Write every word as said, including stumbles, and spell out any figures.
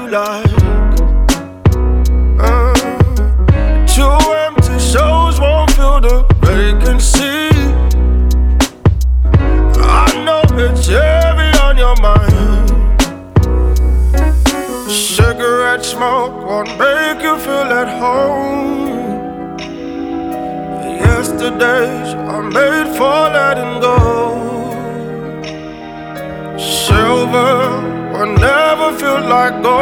like. Uh, two empty shows won't fill the vacancy. I know it's heavy on your mind. Cigarette smoke won't make you feel at home. Yesterdays are made for letting go. Silver will never feel like gold.